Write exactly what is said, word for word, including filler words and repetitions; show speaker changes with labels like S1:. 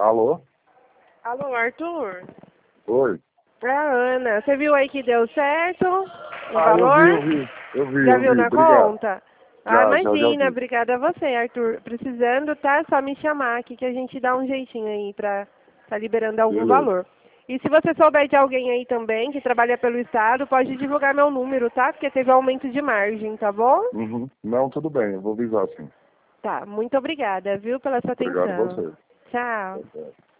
S1: Alô?
S2: Alô, Arthur?
S1: Oi.
S2: É a Ana. Você viu aí que deu certo o
S1: Ah,
S2: valor?
S1: eu vi, eu vi. Eu vi,
S2: Já
S1: eu
S2: viu
S1: vi.
S2: na
S1: Obrigado.
S2: conta? Ah,
S1: Já, já, já
S2: imagina.
S1: vi.
S2: Obrigada a você, Arthur. Precisando, tá? É só me chamar aqui que a gente dá um jeitinho aí pra tá liberando algum
S1: Beleza.
S2: valor. E se você souber de alguém aí também que trabalha pelo Estado, pode divulgar meu número, tá? Porque teve aumento de margem, tá bom?
S1: Uhum. Não, tudo bem. Eu vou avisar sim.
S2: Tá. Muito obrigada, viu, pela sua
S1: Obrigado a
S2: atenção.
S1: você.
S2: Tchau.
S1: Tchau, tchau.